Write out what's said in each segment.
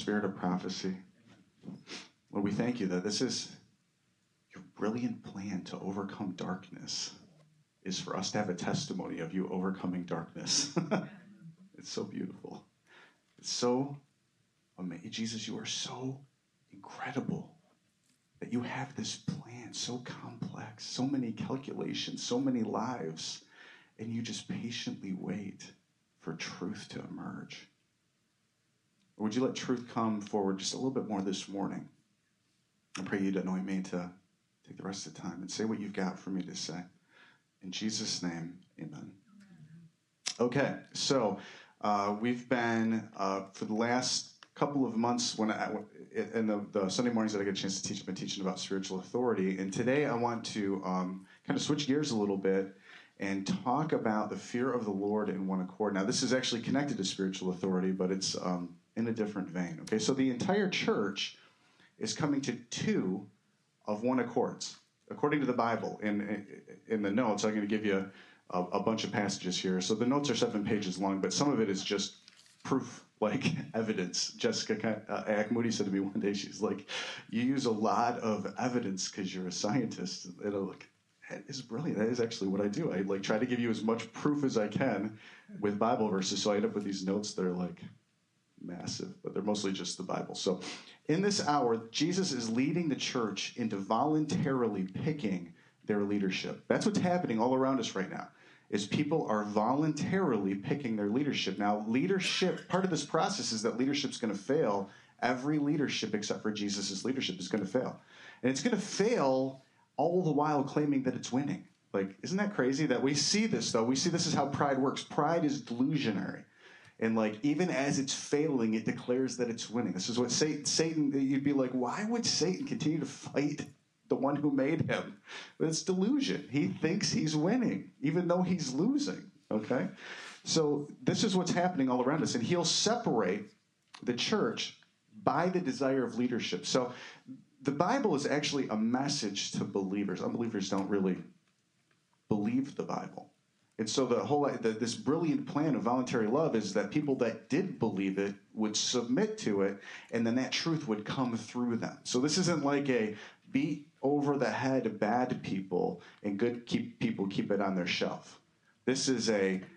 spirit of prophecy. Lord, we thank you that this is your brilliant plan to overcome darkness, is for us to have a testimony of you overcoming darkness. It's so beautiful. It's so amazing. Jesus, you are so incredible that you have this plan, so complex, so many calculations, so many lives, and you just patiently wait for truth to emerge. Or would you let truth come forward just a little bit more this morning? I pray you'd anoint me to take the rest of the time and say what you've got for me to say. In Jesus' name, amen. Okay, so we've been, for the last couple of months, in the Sunday mornings that I get a chance to teach, I've been teaching about spiritual authority. And today I want to kind of switch gears a little bit and talk about the fear of the Lord in one accord. Now, this is actually connected to spiritual authority, but it's in a different vein. Okay, so the entire church is coming to two of one accords, according to the Bible. In the notes, I'm going to give you a bunch of passages here. So the notes are 7 pages long, but some of it is just proof, like evidence. Jessica Moody said to me one day, she's like, you use a lot of evidence because you're a scientist. And I'm like, that is brilliant. That is actually what I do. I try to give you as much proof as I can with Bible verses. So I end up with these notes that are like massive, but they're mostly just the Bible. So in this hour, Jesus is leading the church into voluntarily picking their leadership. That's what's happening all around us right now, is people are voluntarily picking their leadership. Now, leadership, part of this process is that leadership's going to fail. Every leadership except for Jesus' leadership is going to fail. And it's going to fail all the while claiming that it's winning. Like, isn't that crazy that we see this, though? We see this is how pride works. Pride is delusionary. And, like, even as it's failing, it declares that it's winning. This is what Satan, you'd be like, why would Satan continue to fight the one who made him? But it's delusion. He thinks he's winning, even though he's losing, okay? So this is what's happening all around us. And he'll separate the church by the desire of leadership. So the Bible is actually a message to believers. Unbelievers don't really believe the Bible. And so this brilliant plan of voluntary love is that people that did believe it would submit to it, and then that truth would come through them. So this isn't like a beat over the head bad people and good people keep it on their shelf. This is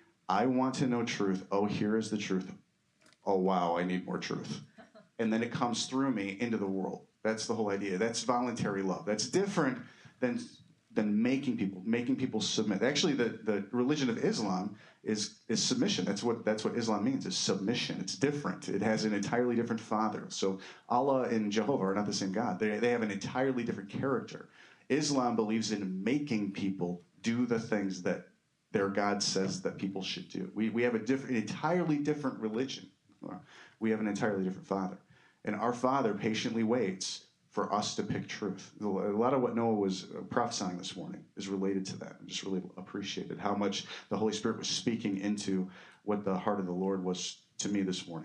I want to know truth. Oh, here is the truth. Oh, wow, I need more truth. And then it comes through me into the world. That's the whole idea. That's voluntary love. That's different than making people submit. Actually, the religion of Islam is submission. That's what Islam means, is submission. It's different. It has an entirely different father. So Allah and Jehovah are not the same God. They have an entirely different character. Islam believes in making people do the things that their God says that people should do. We have an entirely different religion. We have an entirely different father. And our Father patiently waits for us to pick truth. A lot of what Noah was prophesying this morning is related to that. I just really appreciated how much the Holy Spirit was speaking into what the heart of the Lord was to me this morning.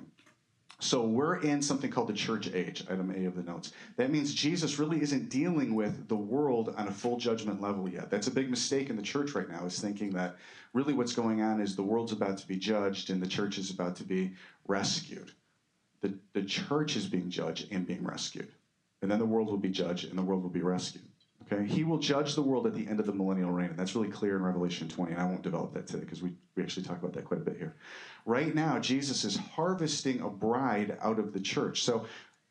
So we're in something called the church age, item A of the notes. That means Jesus really isn't dealing with the world on a full judgment level yet. That's a big mistake in the church right now, is thinking that really what's going on is the world's about to be judged and the church is about to be rescued. The church is being judged and being rescued. And then the world will be judged and the world will be rescued. Okay? He will judge the world at the end of the millennial reign. And that's really clear in Revelation 20. And I won't develop that today because we actually talk about that quite a bit here. Right now, Jesus is harvesting a bride out of the church. So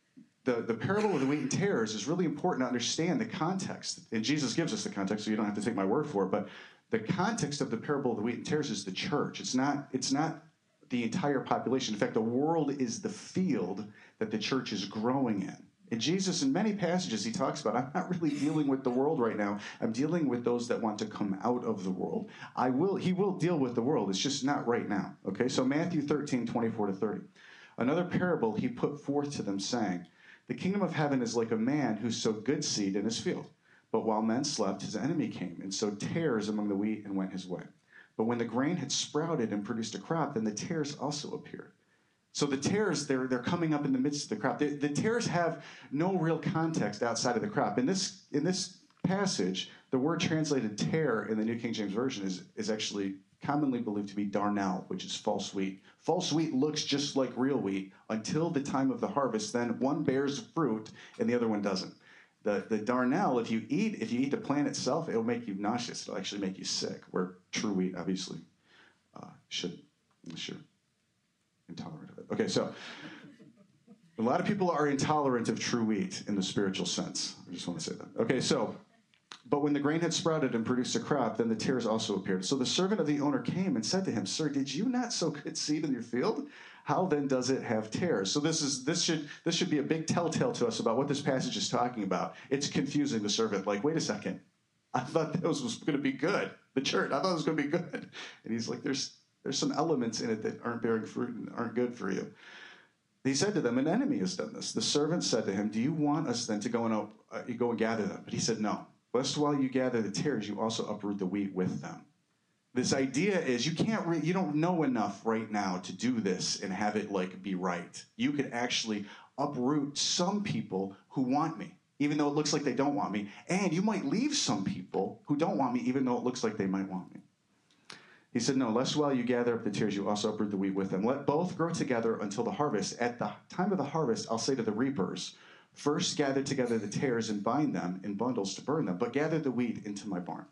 the parable of the wheat and tares is really important to understand the context. And Jesus gives us the context, so you don't have to take my word for it. But the context of the parable of the wheat and tares is the church. It's not the entire population. In fact, the world is the field that the church is growing in. And Jesus, in many passages, he talks about, I'm not really dealing with the world right now. I'm dealing with those that want to come out of the world. He will deal with the world. It's just not right now. Okay, so Matthew 13:24-30. Another parable he put forth to them, saying, the kingdom of heaven is like a man who sowed good seed in his field. But while men slept, his enemy came and sowed tares among the wheat and went his way. But when the grain had sprouted and produced a crop, then the tares also appeared. So the tares, they're coming up in the midst of the crop. The tares have no real context outside of the crop. In this passage, the word translated tare in the New King James Version is actually commonly believed to be darnel, which is false wheat. False wheat looks just like real wheat until the time of the harvest. Then one bears fruit and the other one doesn't. The darnel, if you eat the plant itself, it'll make you nauseous. It'll actually make you sick. Where true wheat, obviously, shouldn't, unless you're intolerant of it. Okay, so a lot of people are intolerant of true wheat in the spiritual sense. I just want to say that. Okay, so, but when the grain had sprouted and produced a crop, then the tares also appeared. So the servant of the owner came and said to him, "Sir, did you not sow good seed in your field? How then does it have tares?" So this should be a big telltale to us about what this passage is talking about. It's confusing the servant. Like, wait a second, I thought that was going to be good. The church, I thought it was going to be good. And he's like, there's some elements in it that aren't bearing fruit and aren't good for you. He said to them, "An enemy has done this." The servant said to him, "Do you want us then to go and gather them?" But he said, "No. Lest while you gather the tares, you also uproot the wheat with them." This idea is you don't know enough right now to do this and have it be right. You could actually uproot some people who want me, even though it looks like they don't want me. And you might leave some people who don't want me, even though it looks like they might want me. He said, "No, lest while you gather up the tares, you also uproot the wheat with them. Let both grow together until the harvest. At the time of the harvest, I'll say to the reapers, first gather together the tares and bind them in bundles to burn them, but gather the wheat into my barn."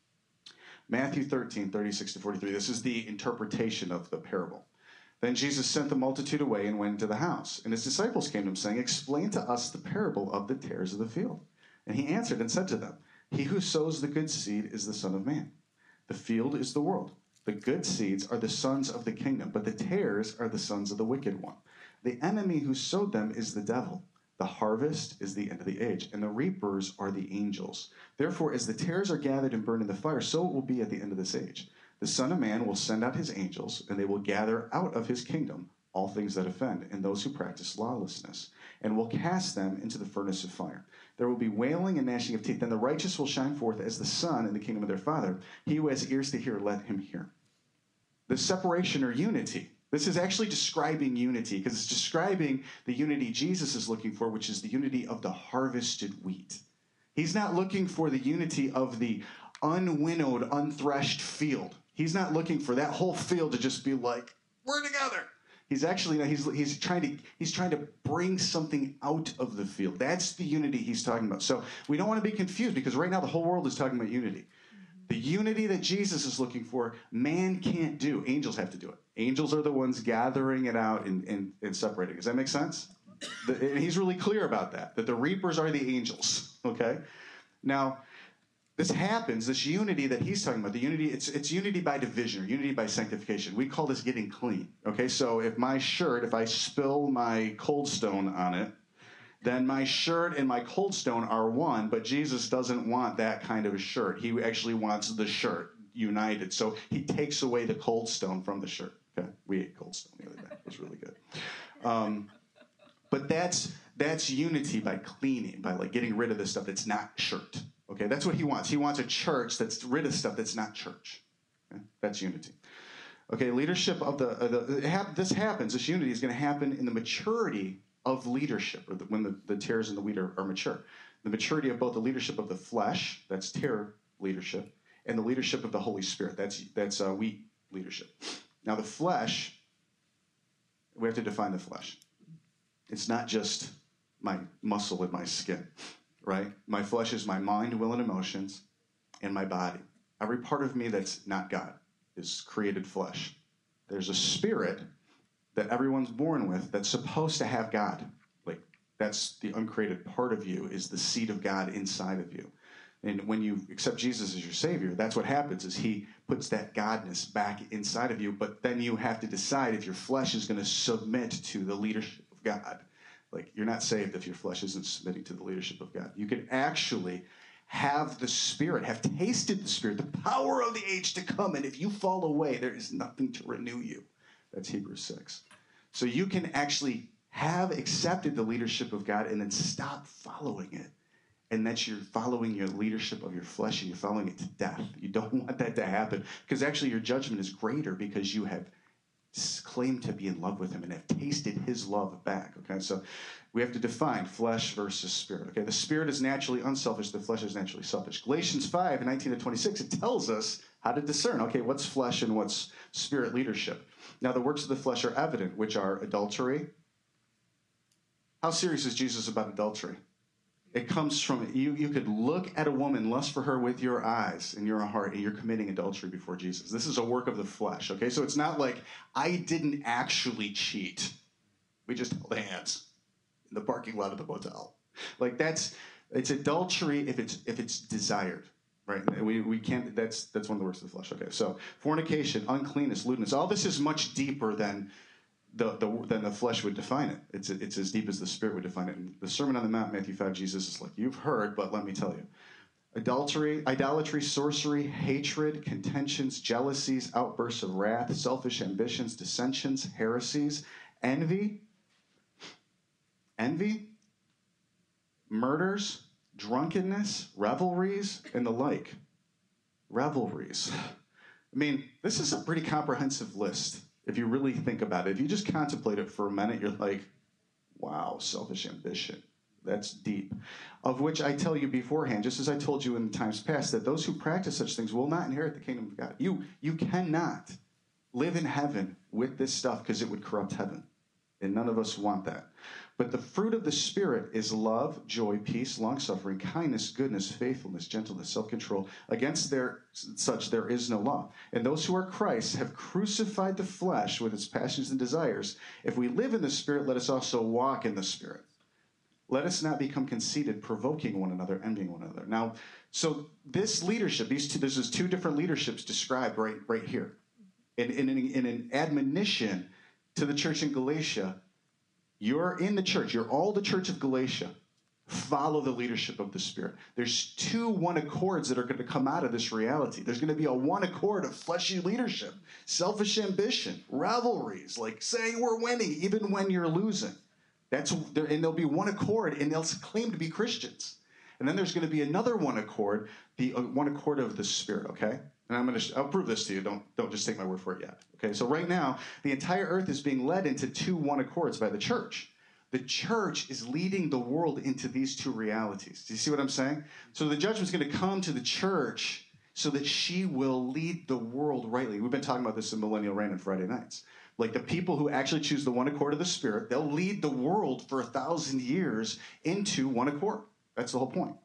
Matthew 13, 36 to 43. This is the interpretation of the parable. Then Jesus sent the multitude away and went into the house. And his disciples came to him, saying, "Explain to us the parable of the tares of the field." And he answered and said to them, "He who sows the good seed is the Son of Man. The field is the world. The good seeds are the sons of the kingdom, but the tares are the sons of the wicked one. The enemy who sowed them is the devil. The harvest is the end of the age, and the reapers are the angels. Therefore, as the tares are gathered and burned in the fire, so it will be at the end of this age. The Son of Man will send out his angels, and they will gather out of his kingdom all things that offend, and those who practice lawlessness, and will cast them into the furnace of fire. There will be wailing and gnashing of teeth. Then the righteous will shine forth as the sun in the kingdom of their Father. He who has ears to hear, let him hear." The separation or unity. This is actually describing unity, because it's describing the unity Jesus is looking for, which is the unity of the harvested wheat. He's not looking for the unity of the unwinnowed, unthreshed field. He's not looking for that whole field to just be like, we're together. He's actually he's trying to bring something out of the field. That's the unity he's talking about. So we don't want to be confused, because right now the whole world is talking about unity. The unity that Jesus is looking for, man can't do. Angels have to do it. Angels are the ones gathering it out and separating. Does that make sense? And he's really clear about that the reapers are the angels, okay? Now, this happens, this unity that he's talking about, the unity, it's unity by division or unity by sanctification. We call this getting clean, okay? So if I spill my Cold Stone on it, then my shirt and my Cold Stone are one, but Jesus doesn't want that kind of a shirt. He actually wants the shirt united. So he takes away the Cold Stone from the shirt. Okay? We ate Cold Stone the other day. It was really good. But that's unity by cleaning, by getting rid of the stuff that's not shirt. Okay? That's what he wants. He wants a church that's rid of stuff that's not church. Okay? That's unity. Okay, leadership of this happens. This unity is going to happen in the maturity of leadership, or when the tares and the wheat are mature. The maturity of both the leadership of the flesh, that's tare leadership, and the leadership of the Holy Spirit, that's wheat leadership. Now the flesh, we have to define the flesh. It's not just my muscle and my skin, right? My flesh is my mind, will, and emotions, and my body. Every part of me that's not God is created flesh. There's a spirit that everyone's born with that's supposed to have God. That's the uncreated part of you, is the seed of God inside of you. And when you accept Jesus as your Savior, that's what happens, is he puts that godness back inside of you, but then you have to decide if your flesh is going to submit to the leadership of God. You're not saved if your flesh isn't submitting to the leadership of God. You can actually have the Spirit, have tasted the Spirit, the power of the age to come, and if you fall away, there is nothing to renew you. That's Hebrews 6. So you can actually have accepted the leadership of God and then stop following it. And that you're following your leadership of your flesh and you're following it to death. You don't want that to happen, because actually your judgment is greater because you have claimed to be in love with him and have tasted his love back. Okay, so we have to define flesh versus spirit. Okay, the spirit is naturally unselfish, the flesh is naturally selfish. Galatians 5, 19 to 26, it tells us How to discern. Okay, what's flesh and what's spirit leadership? Now, the works of the flesh are evident, which are adultery. How serious is Jesus about adultery? It comes from, you could look at a woman, lust for her with your eyes and your heart, and you're committing adultery before Jesus. This is a work of the flesh, okay? So it's not like, I didn't actually cheat. We just held hands in the parking lot of the motel. Like it's adultery if it's desired, right? We can't, that's one of the works of the flesh, okay? So fornication, uncleanness, lewdness, all this is much deeper than the flesh would define it. It's as deep as the Spirit would define it. In the Sermon on the Mount, Matthew 5, Jesus is like, you've heard, but let me tell you. Adultery, idolatry, sorcery, hatred, contentions, jealousies, outbursts of wrath, selfish ambitions, dissensions, heresies, envy, murders, drunkenness, revelries, and the like. Revelries. I mean, this is a pretty comprehensive list. If you really think about it, if you just contemplate it for a minute, you're like, wow, selfish ambition. That's deep. Of which I tell you beforehand, just as I told you in times past, that those who practice such things will not inherit the kingdom of God. You cannot live in heaven with this stuff because it would corrupt heaven. And none of us want that. But the fruit of the Spirit is love, joy, peace, long-suffering, kindness, goodness, faithfulness, gentleness, self-control. Against such there is no law. And those who are Christ have crucified the flesh with its passions and desires. If we live in the Spirit, let us also walk in the Spirit. Let us not become conceited, provoking one another, envying one another. Now, so this leadership, there's two different leaderships described right here. In an admonition to the church in Galatia, you're in the church. You're all the church of Galatia. Follow the leadership of the Spirit. There's two one accords that are going to come out of this reality. There's going to be a one accord of fleshy leadership, selfish ambition, revelries, like saying we're winning even when you're losing. And there'll be one accord, and they'll claim to be Christians. And then there's going to be another one accord, the one accord of the Spirit, okay? And I'll prove this to you. Don't just take my word for it yet. Okay, so right now, the entire earth is being led into two one accords by the church. The church is leading the world into these two realities. Do you see what I'm saying? So the judgment's going to come to the church so that she will lead the world rightly. We've been talking about this in Millennial Reign on Friday nights. Like the people who actually choose the one accord of the Spirit, they'll lead the world for 1,000 years into one accord. That's the whole point.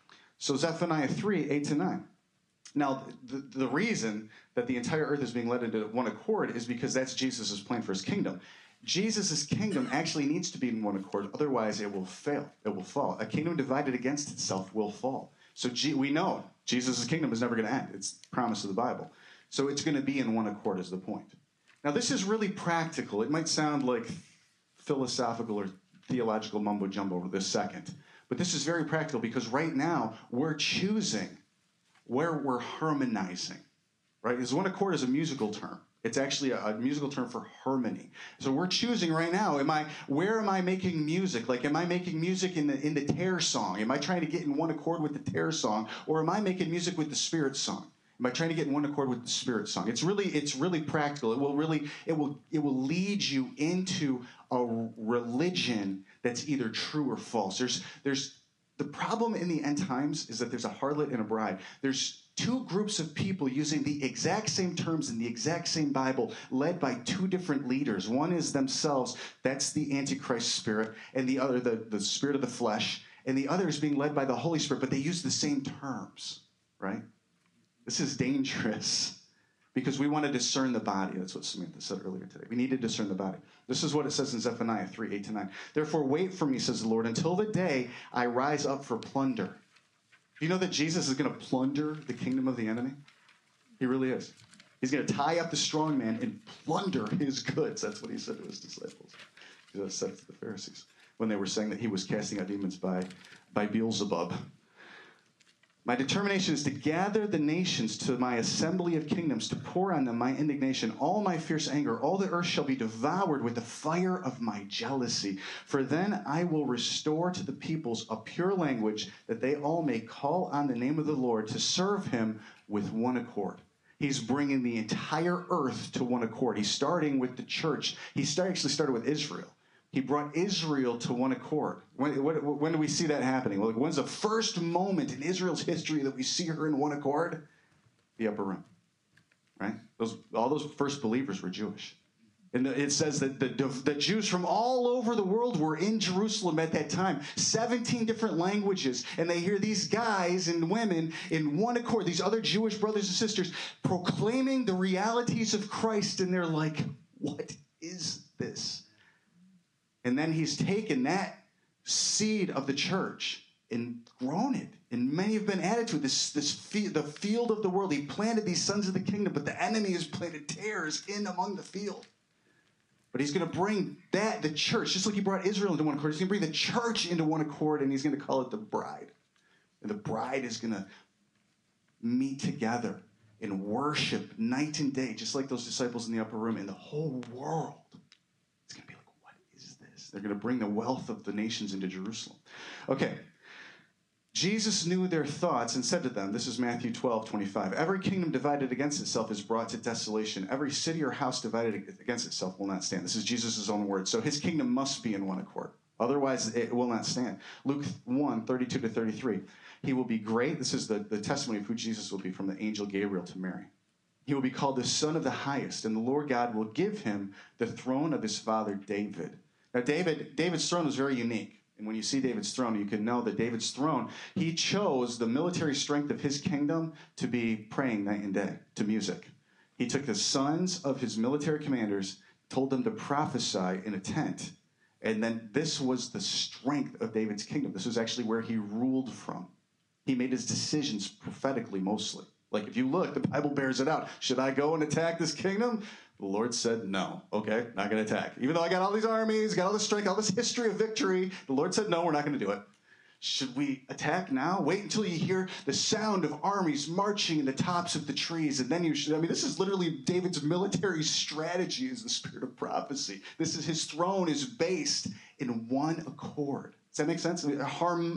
So Zephaniah 3, 8-9. Now, the reason that the entire earth is being led into one accord is because that's Jesus' plan for his kingdom. Jesus' kingdom actually needs to be in one accord, otherwise it will fail. It will fall. A kingdom divided against itself will fall. So we know Jesus' kingdom is never going to end. It's the promise of the Bible. So it's going to be in one accord is the point. Now, this is really practical. It might sound like philosophical or theological mumbo-jumbo for this second. But this is very practical because right now we're choosing where we're harmonizing, right? Because one accord is a musical term. It's actually a musical term for harmony. So we're choosing right now, where am I making music? Like, am I making music in the Tear song? Am I trying to get in one accord with the Tear song? Or am I making music with the Spirit song? Am I trying to get in one accord with the Spirit song? It's really practical. It will lead you into a religion that's either true or false. There's the problem in the end times is that there's a harlot and a bride. There's two groups of people using the exact same terms in the exact same Bible, led by two different leaders. One is themselves, that's the Antichrist spirit, and the other, the spirit of the flesh, and the other is being led by the Holy Spirit, but they use the same terms, right? This is dangerous because we want to discern the body. That's what Samantha said earlier today. We need to discern the body. This is what it says in Zephaniah 3, 8-9. Therefore, wait for me, says the Lord, until the day I rise up for plunder. Do you know that Jesus is going to plunder the kingdom of the enemy? He really is. He's going to tie up the strong man and plunder his goods. That's what he said to his disciples. He said to the Pharisees when they were saying that he was casting out demons by Beelzebub. My determination is to gather the nations to my assembly of kingdoms, to pour on them my indignation, all my fierce anger. All the earth shall be devoured with the fire of my jealousy. For then I will restore to the peoples a pure language, that they all may call on the name of the Lord to serve him with one accord. He's bringing the entire earth to one accord. He's starting with the church. Actually started with Israel. He brought Israel to one accord. When do we see that happening? Well, when's the first moment in Israel's history that we see her in one accord? The upper room. right? All those first believers were Jewish. And it says that the Jews from all over the world were in Jerusalem at that time, 17 different languages. And they hear these guys and women in one accord, these other Jewish brothers and sisters, proclaiming the realities of Christ. And they're like, what is this? And then he's taken that seed of the church and grown it. And many have been added to it. The field of the world. He planted these sons of the kingdom, but the enemy has planted tares in among the field. But he's going to bring the church, just like he brought Israel into one accord, he's going to bring the church into one accord, and he's going to call it the bride. And the bride is going to meet together and worship night and day, just like those disciples in the upper room, and the whole world. It's going to be like, what is this? They're going to bring the wealth of the nations into Jerusalem. Okay. Jesus knew their thoughts and said to them, this is Matthew 12:25, every kingdom divided against itself is brought to desolation. Every city or house divided against itself will not stand. This is Jesus' own words. So his kingdom must be in one accord. Otherwise, it will not stand. Luke 1:32-33. He will be great. This is the testimony of who Jesus will be from the angel Gabriel to Mary. He will be called the Son of the Highest, and the Lord God will give him the throne of his father David. Now, David's throne was very unique. And when you see David's throne, you can know that David's throne, he chose the military strength of his kingdom to be praying night and day to music. He took the sons of his military commanders, told them to prophesy in a tent. And then this was the strength of David's kingdom. This was actually where he ruled from. He made his decisions prophetically mostly. Like if you look, the Bible bears it out. Should I go and attack this kingdom? The Lord said, no. Okay, not going to attack. Even though I got all these armies, got all this strength, all this history of victory, the Lord said, no, we're not going to do it. Should we attack now? Wait until you hear the sound of armies marching in the tops of the trees, and then you should. I mean, this is literally David's military strategy is the spirit of prophecy. His throne is based in one accord. Does that make sense? A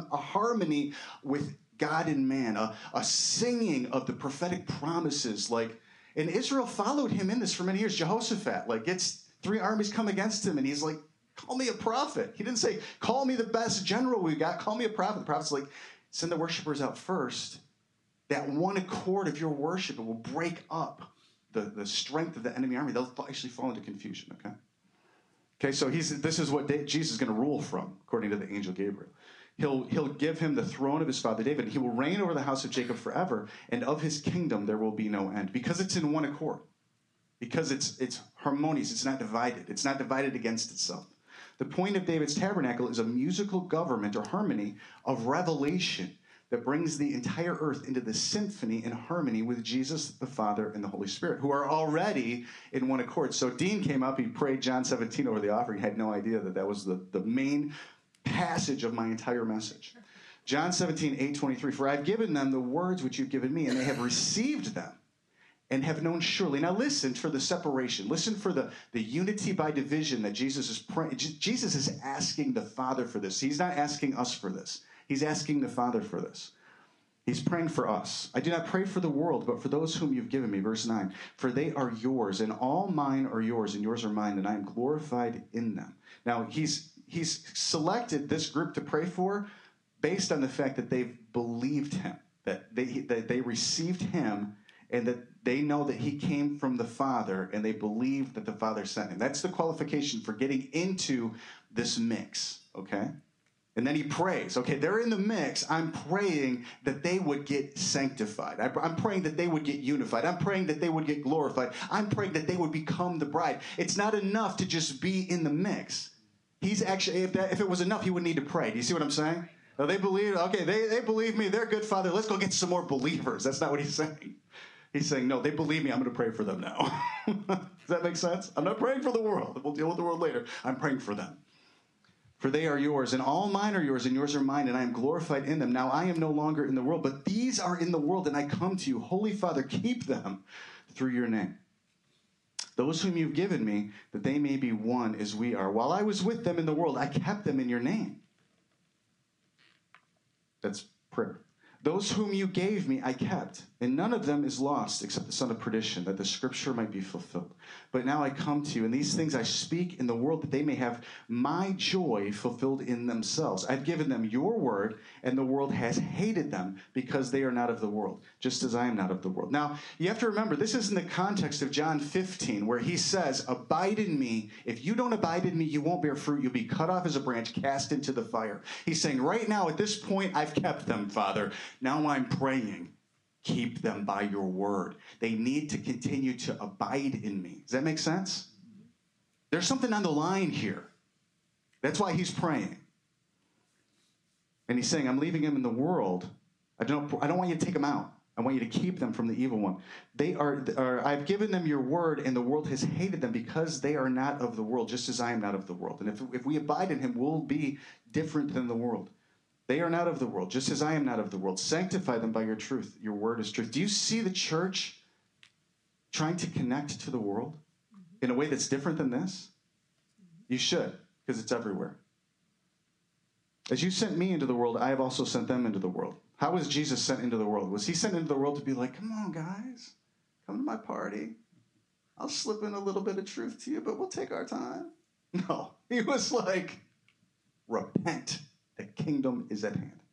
harmony with God and man, a singing of the prophetic promises and Israel followed him in this for many years. Jehoshaphat, gets 3 armies come against him, and he's like, call me a prophet. He didn't say, call me the best general we got. Call me a prophet. The prophet's like, send the worshipers out first. That one accord of your worship will break up the strength of the enemy army. They'll actually fall into confusion, okay? Okay, so this is what Jesus is going to rule from, according to the angel Gabriel. He'll give him the throne of his father David. He will reign over the house of Jacob forever, and of his kingdom there will be no end. Because it's in one accord. Because it's harmonious. It's not divided. It's not divided against itself. The point of David's tabernacle is a musical government or harmony of revelation that brings the entire earth into the symphony and harmony with Jesus, the Father, and the Holy Spirit, who are already in one accord. So Dean came up, he prayed John 17 over the offering, had no idea that was the main passage of my entire message. John 17:8-23, for I've given them the words which you've given me, and they have received them and have known surely. Now listen for the separation. Listen for the unity by division that Jesus is praying. Jesus is asking the Father for this. He's not asking us for this. He's asking the Father for this. He's praying for us. I do not pray for the world, but for those whom you've given me. Verse 9, for they are yours, and all mine are yours, and yours are mine, and I am glorified in them. Now, he's selected this group to pray for based on the fact that they've believed him, that they received him, and that they know that he came from the Father, and they believe that the Father sent him. That's the qualification for getting into this mix, okay? And then he prays. Okay, they're in the mix. I'm praying that they would get sanctified. I'm praying that they would get unified. I'm praying that they would get glorified. I'm praying that they would become the bride. It's not enough to just be in the mix. He's actually, if it was enough, he would need to pray. Do you see what I'm saying? Well, they believe, okay, they believe me. They're good, Father. Let's go get some more believers. That's not what he's saying. He's saying, no, they believe me. I'm going to pray for them now. Does that make sense? I'm not praying for the world. We'll deal with the world later. I'm praying for them. For they are yours, and all mine are yours, and yours are mine, and I am glorified in them. Now I am no longer in the world, but these are in the world, and I come to you. Holy Father, keep them through your name. Those whom you've given me, that they may be one as we are. While I was with them in the world, I kept them in your name. That's prayer. Those whom you gave me I kept, and none of them is lost except the son of perdition, that the scripture might be fulfilled. But now I come to you, and these things I speak in the world, that they may have my joy fulfilled in themselves. I've given them your word, and the world has hated them because they are not of the world, just as I am not of the world. Now, you have to remember, this is in the context of John 15, where he says, abide in me. If you don't abide in me, you won't bear fruit. You'll be cut off as a branch, cast into the fire. He's saying, right now, at this point, I've kept them, Father. Now I'm praying, keep them by your word. They need to continue to abide in me. Does that make sense? There's something on the line here. That's why he's praying. And he's saying, I'm leaving them in the world. I don't want you to take them out. I want you to keep them from the evil one. I've given them your word, and the world has hated them because they are not of the world, just as I am not of the world. And if we abide in him, we'll be different than the world. They are not of the world, just as I am not of the world. Sanctify them by your truth. Your word is truth. Do you see the church trying to connect to the world in a way that's different than this? You should, because it's everywhere. As you sent me into the world, I have also sent them into the world. How was Jesus sent into the world? Was he sent into the world to be like, come on, guys, come to my party. I'll slip in a little bit of truth to you, but we'll take our time. No, he was like, repent. The kingdom is at hand.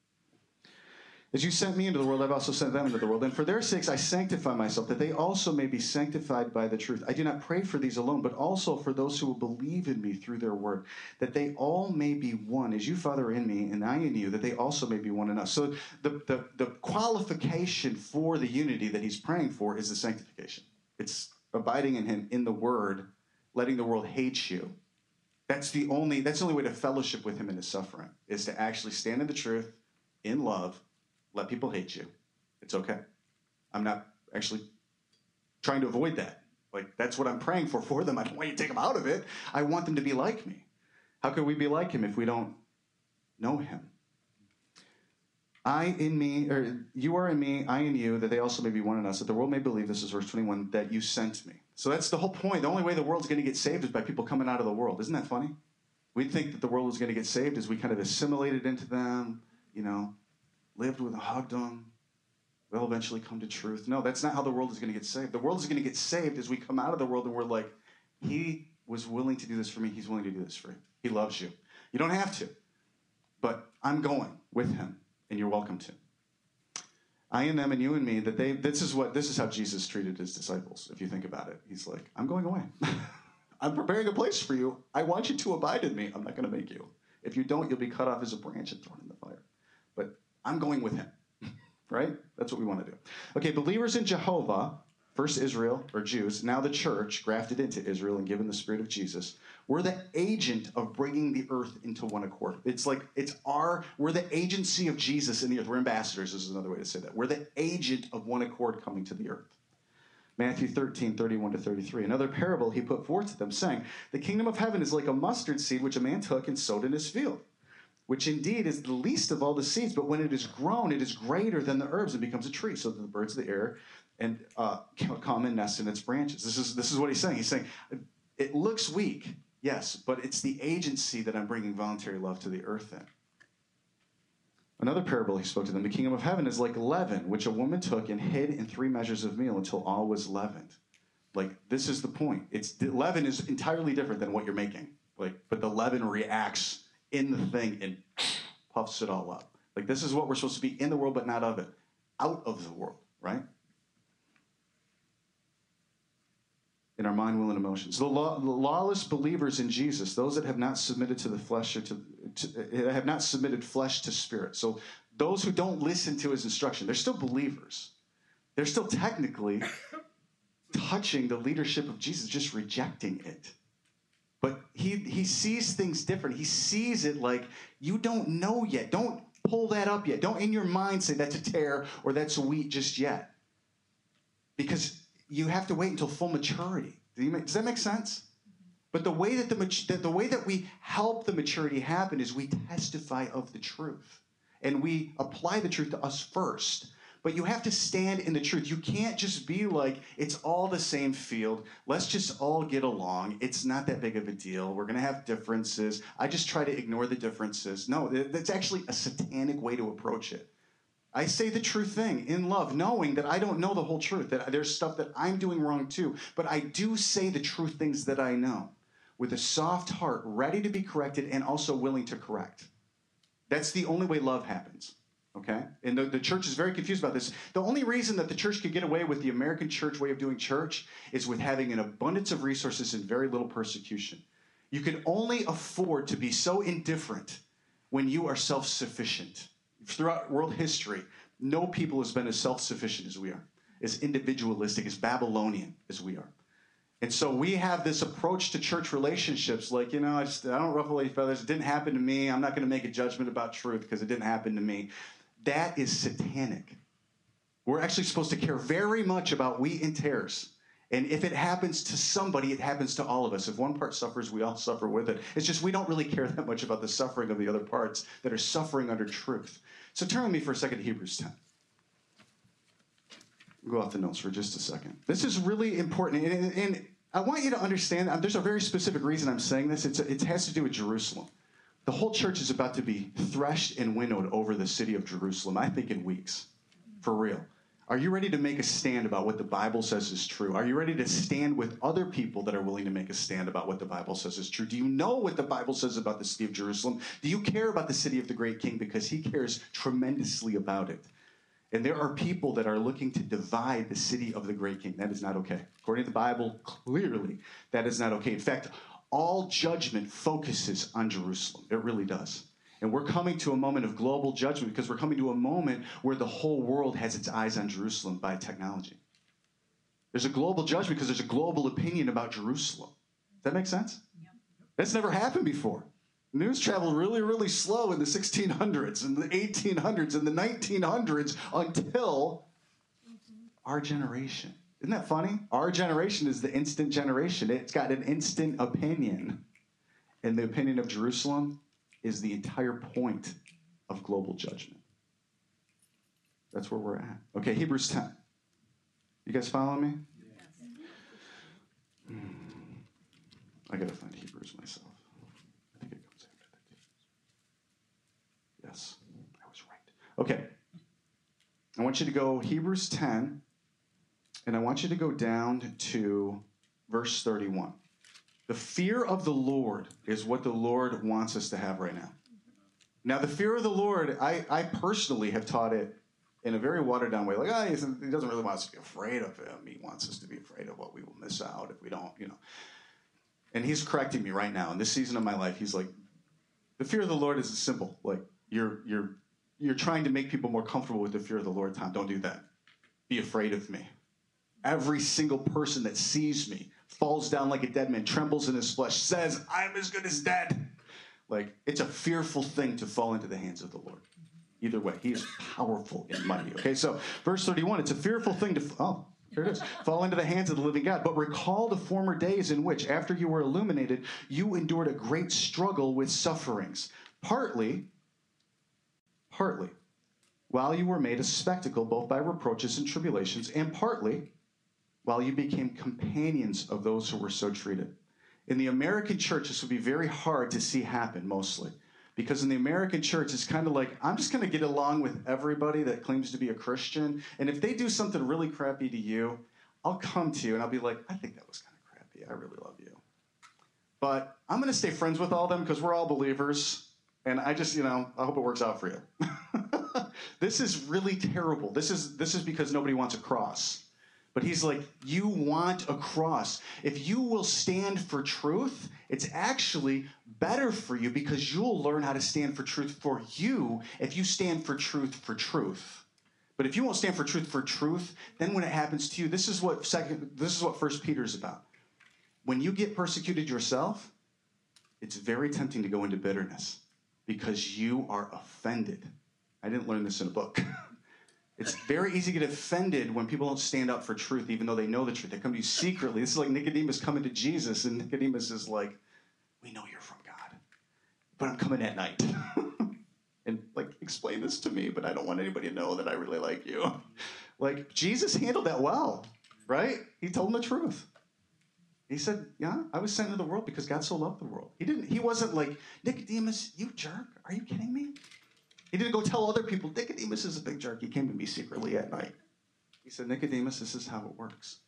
As you sent me into the world, I've also sent them into the world. And for their sakes I sanctify myself, that they also may be sanctified by the truth. I do not pray for these alone, but also for those who will believe in me through their word, that they all may be one, as you, Father, are in me, and I in you, that they also may be one in us. So the qualification for the unity that he's praying for is the sanctification. It's abiding in him, in the word, letting the world hate you. That's the only way to fellowship with him in his suffering, is to actually stand in the truth, in love, let people hate you. It's okay. I'm not actually trying to avoid that. Like, that's what I'm praying for them. I don't want you to take them out of it. I want them to be like me. How could we be like him if we don't know him? I in me, or you are in me, I in you, that they also may be one in us, that the world may believe, this is verse 21, that you sent me. So that's the whole point. The only way the world's going to get saved is by people coming out of the world. Isn't that funny? We'd think that the world was going to get saved as we kind of assimilated into them, lived with them, hugged them. They'll eventually come to truth. No, that's not how the world is going to get saved. The world is going to get saved as we come out of the world and we're like, he was willing to do this for me. He's willing to do this for you. He loves you. You don't have to, but I'm going with him. And you're welcome to. I in them and you and me, that this is how Jesus treated his disciples, if you think about it. He's like, I'm going away. I'm preparing a place for you. I want you to abide in me. I'm not going to make you. If you don't, you'll be cut off as a branch and thrown in the fire. But I'm going with him, right? That's what we want to do. Okay, believers in Jehovah, first Israel, or Jews, now the church, grafted into Israel and given the spirit of Jesus, we're the agent of bringing the earth into one accord. We're the agency of Jesus in the earth. We're ambassadors, is another way to say that. We're the agent of one accord coming to the earth. Matthew 13:31-33. Another parable he put forth to them, saying, the kingdom of heaven is like a mustard seed which a man took and sowed in his field, which indeed is the least of all the seeds, but when it is grown, it is greater than the herbs and becomes a tree, so that the birds of the air and come and nest in its branches. This is what he's saying. He's saying, it looks weak, yes, but it's the agency that I'm bringing voluntary love to the earth in. Another parable he spoke to them, the kingdom of heaven is like leaven, which a woman took and hid in 3 measures of meal until all was leavened. Like, this is the point. Leaven is entirely different than what you're making. But the leaven reacts in the thing and puffs it all up. Like, this is what we're supposed to be in the world, but not of it. Out of the world, right? In our mind, will, and emotions. The lawless believers in Jesus, those that have not submitted to the flesh or have not submitted flesh to spirit. So those who don't listen to his instruction, they're still believers. They're still technically touching the leadership of Jesus, just rejecting it. But he sees things different. He sees it like, you don't know yet. Don't pull that up yet. Don't in your mind say that's a tare or that's a wheat just yet. Because you have to wait until full maturity. Does that make sense? But the way that we help the maturity happen is we testify of the truth. And we apply the truth to us first. But you have to stand in the truth. You can't just be like, it's all the same field. Let's just all get along. It's not that big of a deal. We're going to have differences. I just try to ignore the differences. No, that's actually a satanic way to approach it. I say the true thing in love, knowing that I don't know the whole truth, that there's stuff that I'm doing wrong too. But I do say the true things that I know with a soft heart, ready to be corrected and also willing to correct. That's the only way love happens. Okay? And the church is very confused about this. The only reason that the church could get away with the American church way of doing church is with having an abundance of resources and very little persecution. You can only afford to be so indifferent when you are self-sufficient. Throughout world history, no people has been as self-sufficient as we are, as individualistic, as Babylonian as we are. And so we have this approach to church relationships like, I don't ruffle any feathers. It didn't happen to me. I'm not going to make a judgment about truth because it didn't happen to me. That is satanic. We're actually supposed to care very much about wheat and tares. And if it happens to somebody, it happens to all of us. If one part suffers, we all suffer with it. It's just we don't really care that much about the suffering of the other parts that are suffering under truth. So turn with me for a second to Hebrews 10. Go off the notes for just a second. This is really important. And I want you to understand, there's a very specific reason I'm saying this. It has to do with Jerusalem. The whole church is about to be threshed and winnowed over the city of Jerusalem, I think in weeks. For real. Are you ready to make a stand about what the Bible says is true? Are you ready to stand with other people that are willing to make a stand about what the Bible says is true? Do you know what the Bible says about the city of Jerusalem? Do you care about the city of the great king? Because he cares tremendously about it. And there are people that are looking to divide the city of the great king. That is not okay. According to the Bible, clearly, that is not okay. In fact, all judgment focuses on Jerusalem. It really does. And we're coming to a moment of global judgment because we're coming to a moment where the whole world has its eyes on Jerusalem by technology. There's a global judgment because there's a global opinion about Jerusalem. Does that make sense? Yep. That's never happened before. News traveled really, really slow in the 1600s and the 1800s and the 1900s until our generation. Isn't that funny? Our generation is the instant generation. It's got an instant opinion. And the opinion of Jerusalem is the entire point of global judgment. That's where we're at. Okay, Hebrews 10. You guys following me? Yes. I got to find Hebrews myself. I think it comes after that. Yes, I was right. Okay. I want you to go Hebrews 10, and I want you to go down to verse 31. The fear of the Lord is what the Lord wants us to have right now. Now, the fear of the Lord, I personally have taught it in a very watered-down way. Like, he doesn't really want us to be afraid of him. He wants us to be afraid of what we will miss out if we don't, And he's correcting me right now. In this season of my life, he's like, the fear of the Lord is simple. Like, you're trying to make people more comfortable with the fear of the Lord, Tom. Don't do that. Be afraid of me. Every single person that sees me falls down like a dead man, trembles in his flesh, says, I'm as good as dead. Like, it's a fearful thing to fall into the hands of the Lord. Either way, he is powerful and mighty. Okay, so verse 31, it's a fearful thing to, here it is, fall into the hands of the living God. But recall the former days in which, after you were illuminated, you endured a great struggle with sufferings. Partly, while you were made a spectacle both by reproaches and tribulations, and partly, while you became companions of those who were so treated. In the American church, this would be very hard to see happen, mostly. Because in the American church, it's kind of like, I'm just going to get along with everybody that claims to be a Christian. And if they do something really crappy to you, I'll come to you and I'll be like, I think that was kind of crappy. I really love you. But I'm going to stay friends with all of them because we're all believers. And I just, I hope it works out for you. This is really terrible. This is because nobody wants a cross. But he's like, you want a cross. If you will stand for truth, it's actually better for you because you'll learn how to stand for truth for you if you stand for truth. But if you won't stand for truth, then when it happens to you, this is what 1 Peter is about. When you get persecuted yourself, it's very tempting to go into bitterness because you are offended. I didn't learn this in a book. It's very easy to get offended when people don't stand up for truth, even though they know the truth. They come to you secretly. This is like Nicodemus coming to Jesus, and Nicodemus is like, we know you're from God, but I'm coming at night. And, explain this to me, but I don't want anybody to know that I really like you. Jesus handled that well, right? He told him the truth. He said, yeah, I was sent into the world because God so loved the world. He wasn't like, Nicodemus, you jerk. Are you kidding me? He didn't go tell other people, Nicodemus is a big jerk. He came to me secretly at night. He said, Nicodemus, this is how it works.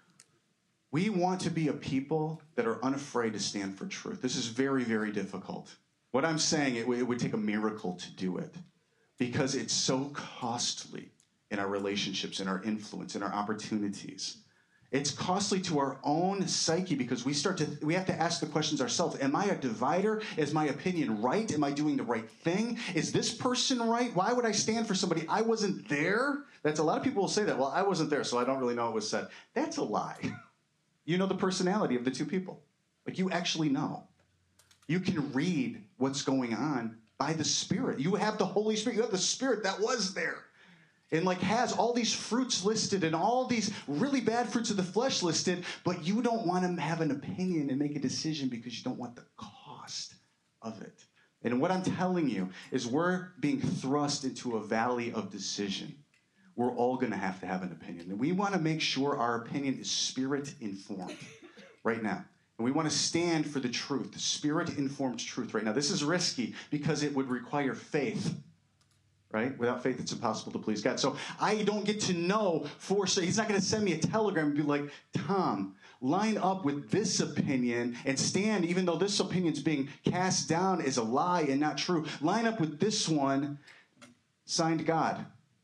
We want to be a people that are unafraid to stand for truth. This is very, very difficult. What I'm saying, it would take a miracle to do it because it's so costly in our relationships, in our influence, in our opportunities. It's costly to our own psyche because we have to ask the questions ourselves. Am I a divider? Is my opinion right? Am I doing the right thing? Is this person right? Why would I stand for somebody? I wasn't there. That's a lot of people will say that. Well, I wasn't there, so I don't really know what was said. That's a lie. You know the personality of the two people. Like you actually know. You can read what's going on by the Spirit. You have the Holy Spirit. You have the Spirit that was there. And like has all these fruits listed and all these really bad fruits of the flesh listed, but you don't want to have an opinion and make a decision because you don't want the cost of it. And what I'm telling you is we're being thrust into a valley of decision. We're all going to have an opinion. And we want to make sure our opinion is Spirit-informed right now. And we want to stand for the truth, the Spirit-informed truth right now. This is risky because it would require faith. Right? Without faith, it's impossible to please God. So I don't get to know for sure. He's not going to send me a telegram and be like, Tom, line up with this opinion and stand, even though this opinion's being cast down as a lie and not true. Line up with this one, signed God.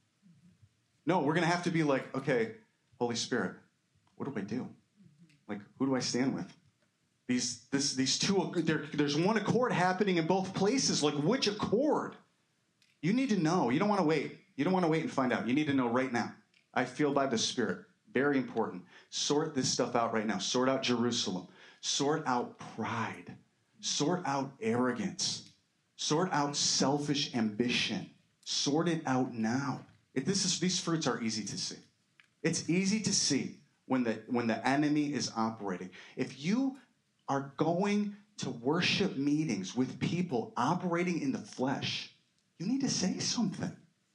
No, we're going to have to be like, okay, Holy Spirit, what do I do? Like, who do I stand with? These two, there's one accord happening in both places. Like, which accord? You need to know. You don't want to wait. You don't want to wait and find out. You need to know right now. I feel by the Spirit. Very important. Sort this stuff out right now. Sort out Jerusalem. Sort out pride. Sort out arrogance. Sort out selfish ambition. Sort it out now. These fruits are easy to see. It's easy to see when the enemy is operating. If you are going to worship meetings with people operating in the flesh, you need to say something.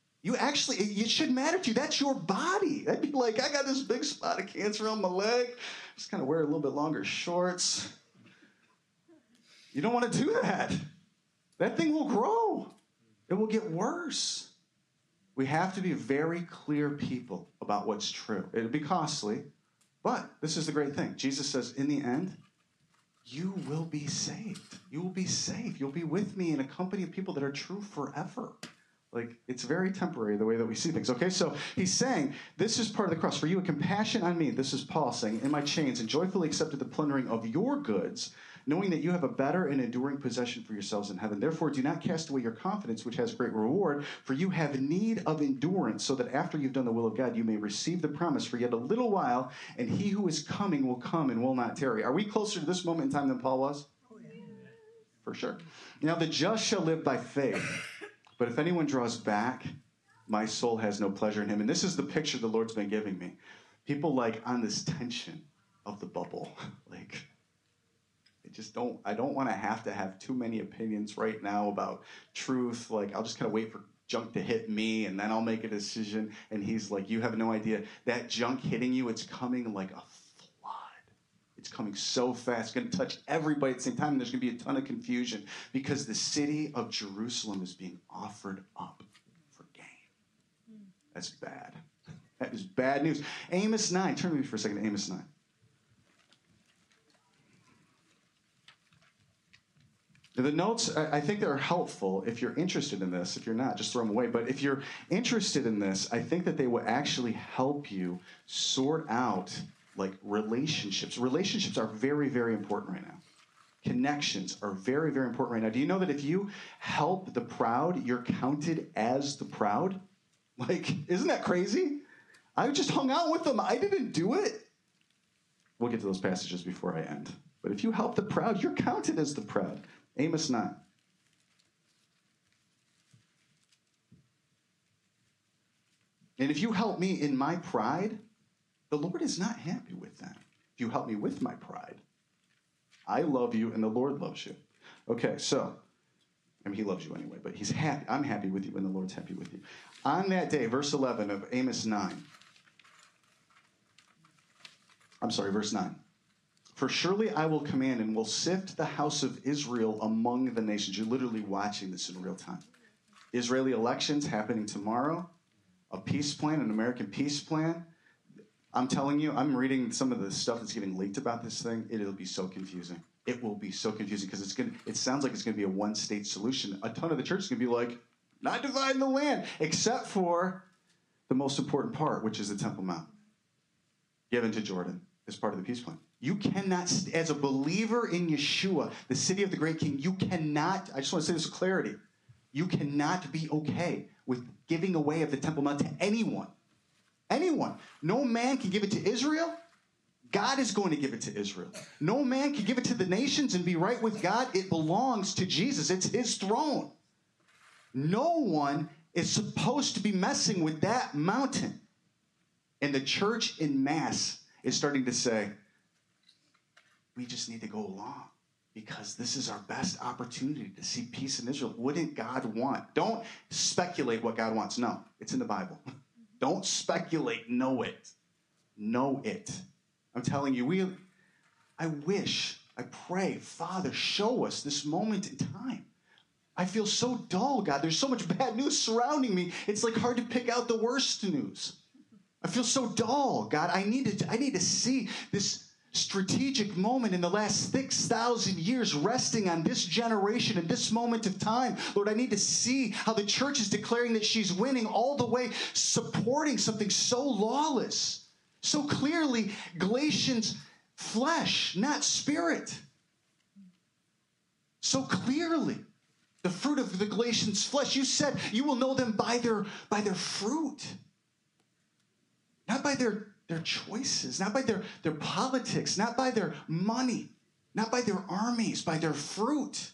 It should matter to you. That's your body. I'd be like, I got this big spot of cancer on my leg. Just kind of wear a little bit longer shorts. You don't want to do that. That thing will grow. It will get worse. We have to be very clear people about what's true. It'll be costly, but this is the great thing. Jesus says, in the end, you will be saved. You will be saved. You'll be with me in a company of people that are true forever. Like, it's very temporary the way that we see things. Okay, so he's saying, this is part of the cross. For you, a compassion on me, this is Paul saying, in my chains, and joyfully accepted the plundering of your goods, knowing that you have a better and enduring possession for yourselves in heaven. Therefore, do not cast away your confidence, which has great reward, for you have need of endurance, so that after you've done the will of God, you may receive the promise for yet a little while, and he who is coming will come and will not tarry. Are we closer to this moment in time than Paul was? For sure. Now, the just shall live by faith, but if anyone draws back, my soul has no pleasure in him. And this is the picture the Lord's been giving me. People like on this tension of the bubble, like, I don't want to have too many opinions right now about truth. Like, I'll just kind of wait for junk to hit me, and then I'll make a decision. And he's like, you have no idea. That junk hitting you, it's coming like a flood. It's coming so fast. It's going to touch everybody at the same time, and there's going to be a ton of confusion because the city of Jerusalem is being offered up for gain. That's bad. That is bad news. Amos 9. Turn with me for a second to Amos 9. The notes, I think they're helpful if you're interested in this. If you're not, just throw them away. But if you're interested in this, I think that they will actually help you sort out, like, relationships. Relationships are very, very important right now. Connections are very, very important right now. Do you know that if you help the proud, you're counted as the proud? Like, isn't that crazy? I just hung out with them. I didn't do it. We'll get to those passages before I end. But if you help the proud, you're counted as the proud. Amos 9. And if you help me in my pride, the Lord is not happy with that. If you help me with my pride, I love you and the Lord loves you. Okay, so, I mean, he loves you anyway, but he's happy. I'm happy with you and the Lord's happy with you. On that day, verse 11 of Amos 9. Verse 9. For surely I will command and will sift the house of Israel among the nations. You're literally watching this in real time. Israeli elections happening tomorrow, a peace plan, an American peace plan. I'm telling you, I'm reading some of the stuff that's getting leaked about this thing. It'll be so confusing. It will be so confusing because it sounds like it's going to be a one-state solution. A ton of the church is going to be like, not dividing the land, except for the most important part, which is the Temple Mount, given to Jordan as part of the peace plan. You cannot, as a believer in Yeshua, the city of the great king, you cannot, I just want to say this with clarity, you cannot be okay with giving away of the Temple Mount to anyone. Anyone. No man can give it to Israel. God is going to give it to Israel. No man can give it to the nations and be right with God. It belongs to Jesus. It's his throne. No one is supposed to be messing with that mountain. And the church in mass is starting to say, we just need to go along because this is our best opportunity to see peace in Israel. Wouldn't God want? Don't speculate what God wants. No, it's in the Bible. Don't speculate. Know it. Know it. I'm telling you, I pray, Father, show us this moment in time. I feel so dull, God. There's so much bad news surrounding me. It's like hard to pick out the worst news. I feel so dull, God. I need to see this strategic moment in the last 6,000 years resting on this generation and this moment of time. Lord, I need to see how the church is declaring that she's winning all the way, supporting something so lawless. So clearly, Galatians, flesh, not spirit. So clearly, the fruit of the Galatians' flesh. You said you will know them by their fruit. Not by their choices, not by their politics, not by their money, not by their armies, by their fruit.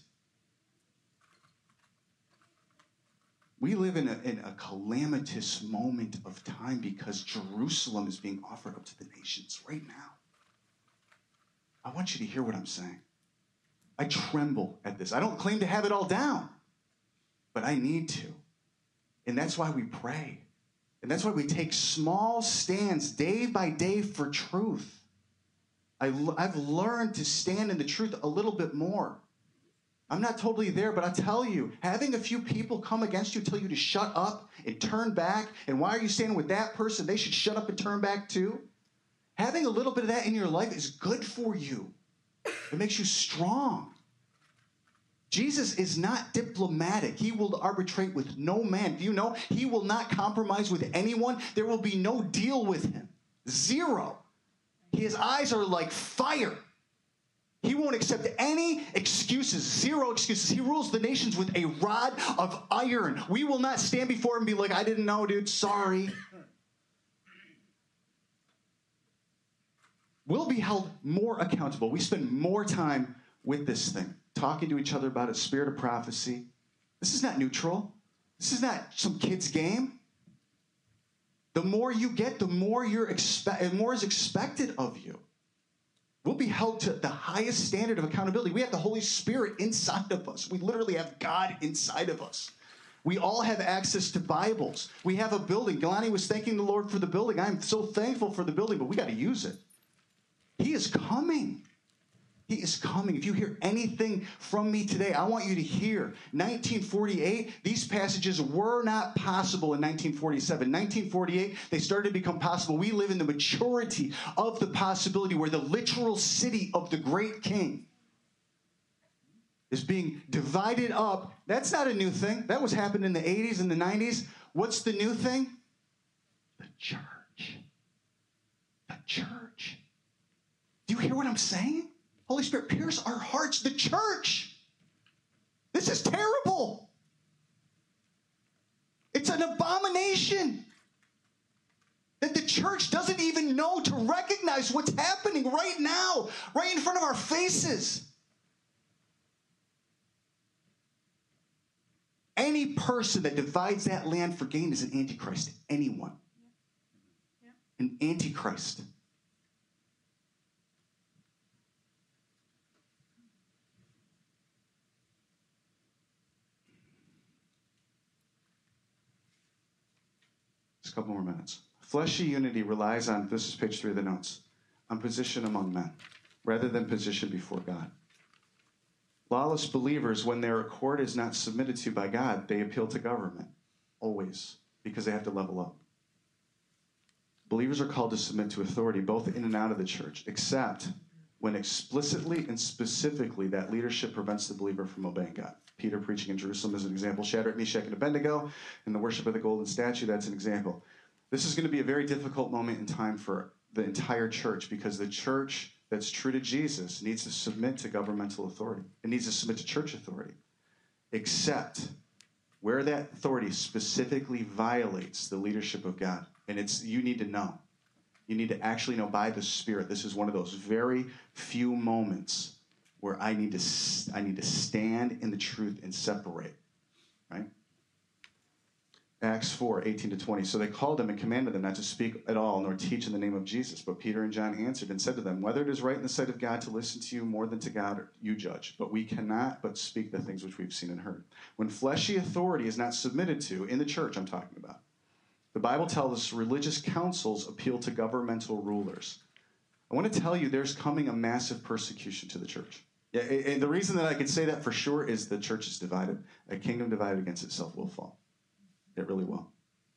We live in a calamitous moment of time because Jerusalem is being offered up to the nations right now. I want you to hear what I'm saying. I tremble at this. I don't claim to have it all down, but I need to. And that's why we pray. And that's why we take small stands day by day for truth. I've learned to stand in the truth a little bit more. I'm not totally there, but I tell you, having a few people come against you, tell you to shut up and turn back, and why are you standing with that person? They should shut up and turn back too. Having a little bit of that in your life is good for you. It makes you strong. Jesus is not diplomatic. He will arbitrate with no man. Do you know? He will not compromise with anyone. There will be no deal with him. Zero. His eyes are like fire. He won't accept any excuses. Zero excuses. He rules the nations with a rod of iron. We will not stand before him and be like, I didn't know, dude. Sorry. We'll be held more accountable. We spend more time with this thing, talking to each other about it, spirit of prophecy. This is not neutral. This is not some kid's game. The more you get, the more more is expected of you. We'll be held to the highest standard of accountability. We have the Holy Spirit inside of us. We literally have God inside of us. We all have access to Bibles. We have a building. Galani was thanking the Lord for the building. I'm so thankful for the building, but we got to use it. He is coming. He is coming. If you hear anything from me today, I want you to hear 1948, these passages were not possible in 1947. 1948, they started to become possible. We live in the maturity of the possibility where the literal city of the great king is being divided up. That's not a new thing. That was happening in the 80s and the 90s. What's the new thing? The church. The church. Do you hear what I'm saying? Holy Spirit, pierce our hearts. The church. This is terrible. It's an abomination that the church doesn't even know to recognize what's happening right now, right in front of our faces. Any person that divides that land for gain is an antichrist. Anyone. An antichrist. Just a couple more minutes. Fleshy unity relies on, this is page 3 of the notes, on position among men, rather than position before God. Lawless believers, when their accord is not submitted to by God, they appeal to government, always, because they have to level up. Believers are called to submit to authority, both in and out of the church, except when explicitly and specifically that leadership prevents the believer from obeying God. Peter preaching in Jerusalem is an example. Shadrach, Meshach, and Abednego, and the worship of the golden statue, that's an example. This is going to be a very difficult moment in time for the entire church, because the church that's true to Jesus needs to submit to governmental authority. It needs to submit to church authority, except where that authority specifically violates the leadership of God. And you need to know. You need to actually know by the Spirit. This is one of those very few moments where I need to stand in the truth and separate, right? Acts 4:18-20. So they called them and commanded them not to speak at all, nor teach in the name of Jesus. But Peter and John answered and said to them, whether it is right in the sight of God to listen to you more than to God, you judge. But we cannot but speak the things which we've seen and heard. When fleshy authority is not submitted to, in the church I'm talking about, the Bible tells us religious councils appeal to governmental rulers. I want to tell you there's coming a massive persecution to the church. Yeah, and the reason that I can say that for sure is the church is divided. A kingdom divided against itself will fall. It really will.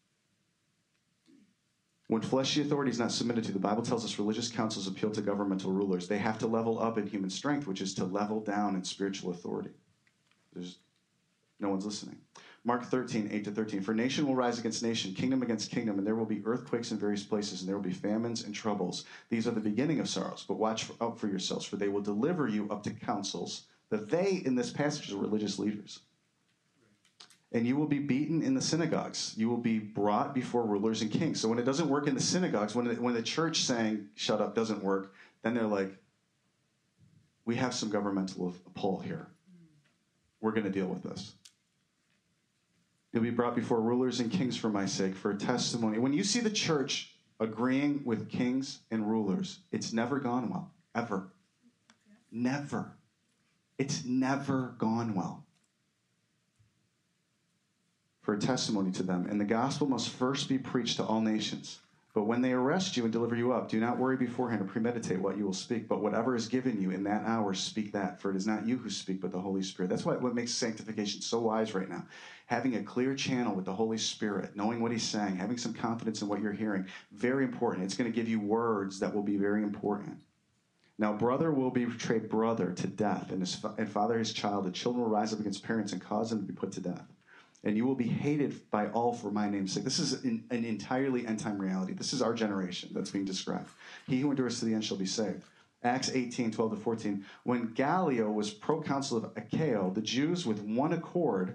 When fleshy authority is not submitted to, the Bible tells us religious councils appeal to governmental rulers. They have to level up in human strength, which is to level down in spiritual authority. No one's listening. Mark 13:8-13. For nation will rise against nation, kingdom against kingdom, and there will be earthquakes in various places, and there will be famines and troubles. These are the beginning of sorrows, but watch out for yourselves, for they will deliver you up to councils. That they, in this passage, are religious leaders. And you will be beaten in the synagogues. You will be brought before rulers and kings. So when it doesn't work in the synagogues, when the church saying, shut up, doesn't work, then they're like, we have some governmental pull here. We're going to deal with this. You'll be brought before rulers and kings for my sake, for a testimony. When you see the church agreeing with kings and rulers, it's never gone well, ever. Never. It's never gone well. For a testimony to them. And the gospel must first be preached to all nations. But when they arrest you and deliver you up, do not worry beforehand or premeditate what you will speak. But whatever is given you in that hour, speak that. For it is not you who speak, but the Holy Spirit. That's what makes sanctification so wise right now. Having a clear channel with the Holy Spirit, knowing what he's saying, having some confidence in what you're hearing. Very important. It's going to give you words that will be very important. Now, brother will betray brother to death, and father his child. The children will rise up against parents and cause them to be put to death. And you will be hated by all for my name's sake. This is an entirely end-time reality. This is our generation that's being described. He who endures to the end shall be saved. Acts 18:12-14. When Gallio was proconsul of Achaia, the Jews with one accord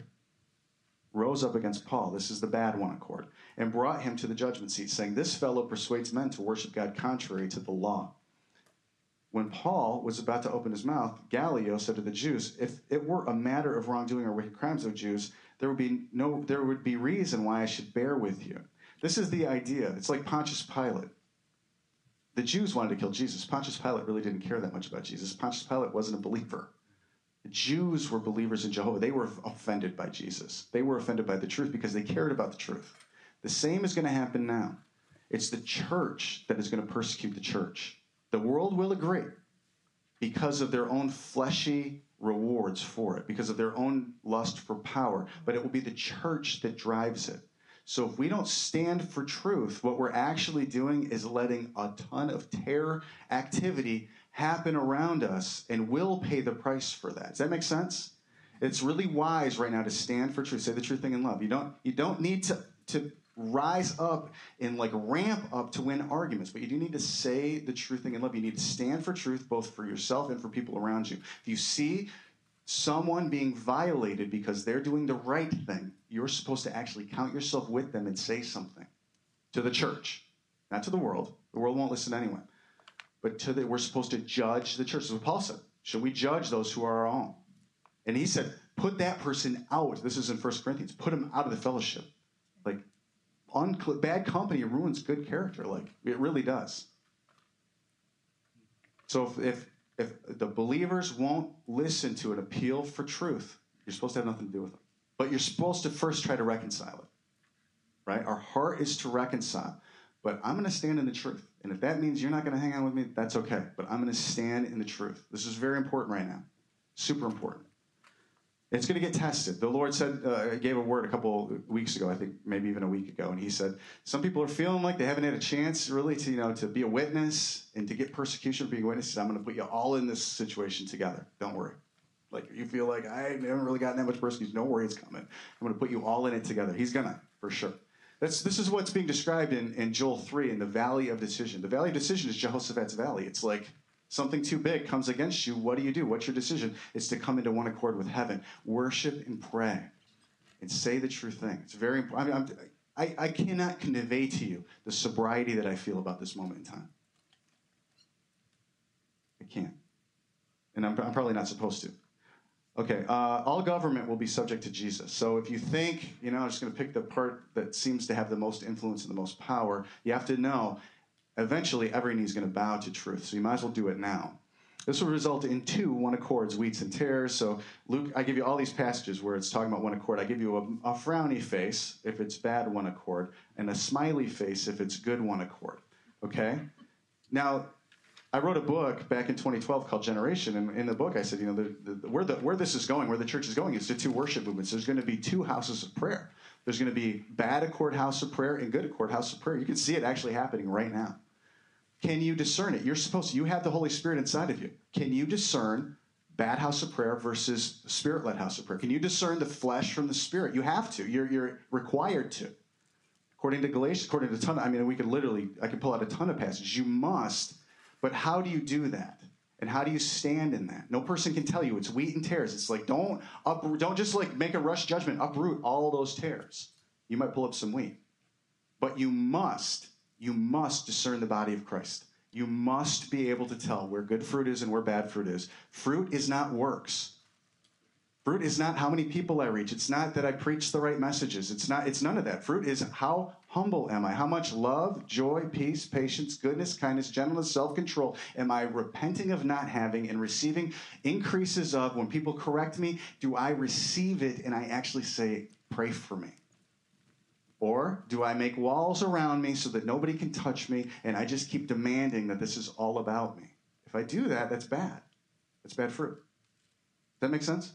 rose up against Paul. This is the bad one accord. And brought him to the judgment seat, saying, this fellow persuades men to worship God contrary to the law. When Paul was about to open his mouth, Gallio said to the Jews, if it were a matter of wrongdoing or wicked crimes of Jews, there would be reason why I should bear with you. This is the idea. It's like Pontius Pilate. The Jews wanted to kill Jesus. Pontius Pilate really didn't care that much about Jesus. Pontius Pilate wasn't a believer. The Jews were believers in Jehovah. They were offended by Jesus. They were offended by the truth because they cared about the truth. The same is going to happen now. It's the church that is going to persecute the church. The world will agree because of their own fleshy rewards for it, because of their own lust for power, but it will be the church that drives it. So if we don't stand for truth, what we're actually doing is letting a ton of terror activity happen around us, and we'll pay the price for that. Does that make sense? It's really wise right now to stand for truth, say the true thing in love. You don't need to rise up and like ramp up to win arguments, but you do need to say the true thing in love. You need to stand for truth, both for yourself and for people around you. If you see someone being violated because they're doing the right thing, you're supposed to actually count yourself with them and say something to the church, not to the world. The world won't listen anyway. But we're supposed to judge the church. This is what Paul said. Should we judge those who are our own? And he said, put that person out. This is in 1 Corinthians. Put him out of the fellowship. Like, bad company ruins good character. Like, it really does. So if the believers won't listen to an appeal for truth, you're supposed to have nothing to do with them. But you're supposed to first try to reconcile it. Right? Our heart is to reconcile. But I'm going to stand in the truth. And if that means you're not going to hang out with me, that's okay. But I'm going to stand in the truth. This is very important right now. Super important. It's going to get tested. The Lord said, gave a word a couple weeks ago, I think maybe even a week ago, and he said, some people are feeling like they haven't had a chance really to be a witness and to get persecution for being a witness. He said, I'm going to put you all in this situation together. Don't worry. Like, you feel like, I haven't really gotten that much persecution. Don't worry, it's coming. I'm going to put you all in it together. He's going to, for sure. This is what's being described in Joel 3 in the Valley of Decision. The Valley of Decision is Jehoshaphat's valley. It's like, something too big comes against you. What do? What's your decision? It's to come into one accord with heaven. Worship and pray and say the true thing. It's very important. I cannot convey to you the sobriety that I feel about this moment in time. I can't. And I'm probably not supposed to. Okay, all government will be subject to Jesus. So if you think, I'm just going to pick the part that seems to have the most influence and the most power, you have to know eventually, every knee is going to bow to truth, so you might as well do it now. This will result in 2 one accords, wheats and tares. So Luke, I give you all these passages where it's talking about one accord. I give you a frowny face if it's bad one accord, and a smiley face if it's good one accord. Okay? Now, I wrote a book back in 2012 called Generation, and in the book I said, where this is going, where the church is going, is to 2 worship movements. There's going to be 2 houses of prayer. There's going to be bad accord house of prayer and good accord house of prayer. You can see it actually happening right now. Can you discern it? You have the Holy Spirit inside of you. Can you discern bad house of prayer versus spirit-led house of prayer? Can you discern the flesh from the spirit? You have to. You're required to. According to Galatians, according to I could pull out a ton of passages. You must. But how do you do that? And how do you stand in that? No person can tell you. It's wheat and tares. It's like, don't just like make a rush judgment. Uproot all those tares. You might pull up some wheat. But you must discern the body of Christ. You must be able to tell where good fruit is and where bad fruit is. Fruit is not works. Fruit is not how many people I reach. It's not that I preach the right messages. It's none of that. Fruit is how humble am I? How much love, joy, peace, patience, goodness, kindness, gentleness, self-control am I repenting of not having and receiving increases of? When people correct me, do I receive it and I actually say, pray for me? Or do I make walls around me so that nobody can touch me and I just keep demanding that this is all about me? If I do that, that's bad. That's bad fruit. Does that make sense?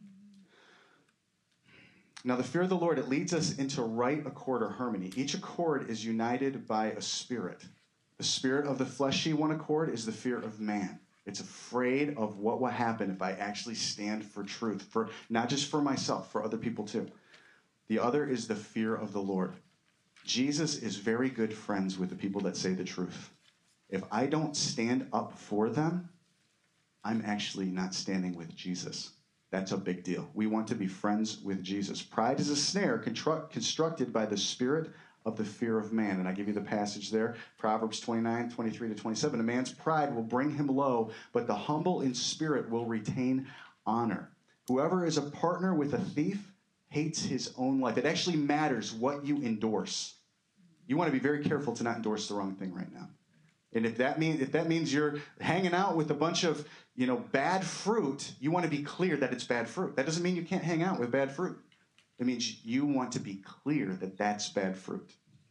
Now, the fear of the Lord, it leads us into right accord or harmony. Each accord is united by a spirit. The spirit of the fleshy one accord is the fear of man. It's afraid of what will happen if I actually stand for truth, for not just for myself, for other people too. The other is the fear of the Lord. Jesus is very good friends with the people that say the truth. If I don't stand up for them, I'm actually not standing with Jesus. That's a big deal. We want to be friends with Jesus. Pride is a snare constructed by the spirit of the fear of man. And I give you the passage there, Proverbs 29:23-27. A man's pride will bring him low, but the humble in spirit will retain honor. Whoever is a partner with a thief hates his own life. It actually matters what you endorse. You want to be very careful to not endorse the wrong thing right now. And if that means you're hanging out with a bunch of, bad fruit, you want to be clear that it's bad fruit. That doesn't mean you can't hang out with bad fruit. It means you want to be clear that that's bad fruit.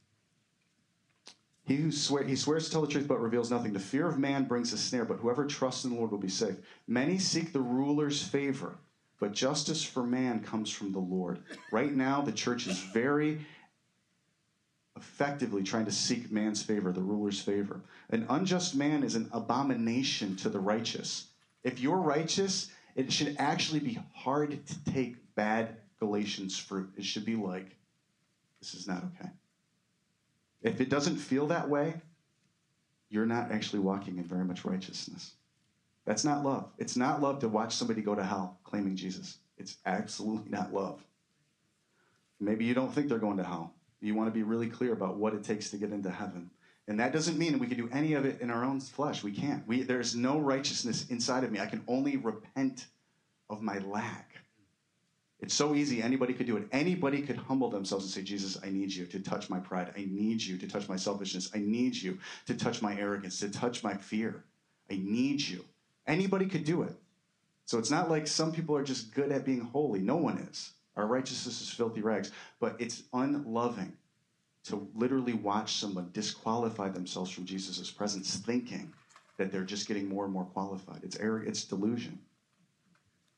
He swears to tell the truth but reveals nothing. The fear of man brings a snare, but whoever trusts in the Lord will be safe. Many seek the ruler's favor, but justice for man comes from the Lord. Right now, the church is very effectively trying to seek man's favor, the ruler's favor. An unjust man is an abomination to the righteous. If you're righteous, it should actually be hard to take bad Galatians fruit. It should be like, this is not okay. If it doesn't feel that way, you're not actually walking in very much righteousness. That's not love. It's not love to watch somebody go to hell claiming Jesus. It's absolutely not love. Maybe you don't think they're going to hell. You want to be really clear about what it takes to get into heaven. And that doesn't mean we can do any of it in our own flesh. We can't. There's no righteousness inside of me. I can only repent of my lack. It's so easy. Anybody could do it. Anybody could humble themselves and say, Jesus, I need you to touch my pride. I need you to touch my selfishness. I need you to touch my arrogance, to touch my fear. I need you. Anybody could do it. So it's not like some people are just good at being holy. No one is. Our righteousness is filthy rags. But it's unloving to literally watch someone disqualify themselves from Jesus' presence thinking that they're just getting more and more qualified. It's arrogant. It's delusion.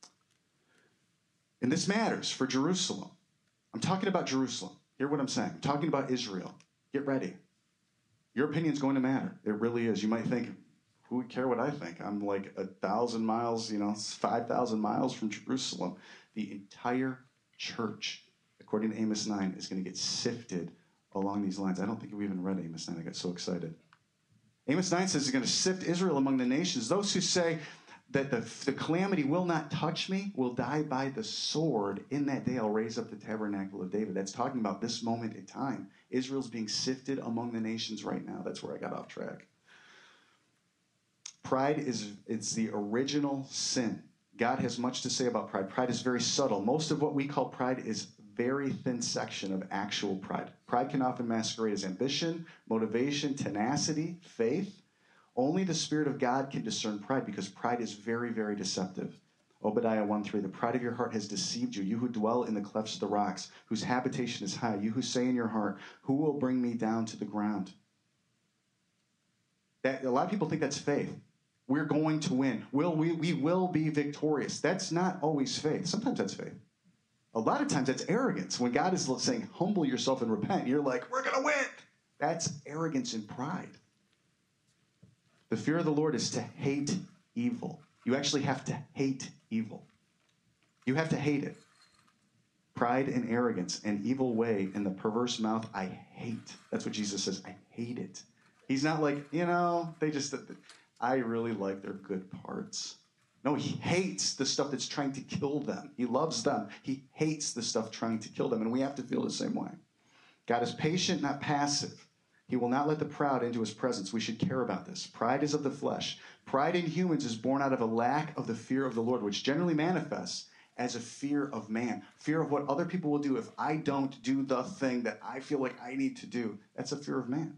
And this matters for Jerusalem. I'm talking about Jerusalem. Hear what I'm saying. I'm talking about Israel. Get ready. Your opinion's going to matter. It really is. You might think, who would care what I think? I'm like 1,000 miles, 5,000 miles from Jerusalem. The entire church, according to Amos 9, is going to get sifted along these lines. I don't think we even read Amos 9. I got so excited. Amos 9 says he's going to sift Israel among the nations. Those who say that the calamity will not touch me will die by the sword. In that day I'll raise up the tabernacle of David. That's talking about this moment in time. Israel's being sifted among the nations right now. That's where I got off track. Pride it's the original sin. God has much to say about pride. Pride is very subtle. Most of what we call pride is very thin section of actual pride. Pride can often masquerade as ambition, motivation, tenacity, faith. Only the Spirit of God can discern pride because pride is very, very deceptive. Obadiah 1:3, the pride of your heart has deceived you, you who dwell in the clefts of the rocks, whose habitation is high, you who say in your heart, who will bring me down to the ground? A lot of people think that's faith. We're going to win. We will be victorious. That's not always faith. Sometimes that's faith. A lot of times that's arrogance. When God is saying, humble yourself and repent, you're like, we're going to win. That's arrogance and pride. The fear of the Lord is to hate evil. You actually have to hate evil. You have to hate it. Pride and arrogance and evil way and the perverse mouth, I hate. That's what Jesus says. I hate it. He's not like, I really like their good parts. No, he hates the stuff that's trying to kill them. He loves them. He hates the stuff trying to kill them. And we have to feel the same way. God is patient, not passive. He will not let the proud into his presence. We should care about this. Pride is of the flesh. Pride in humans is born out of a lack of the fear of the Lord, which generally manifests as a fear of man. Fear of what other people will do if I don't do the thing that I feel like I need to do. That's a fear of man.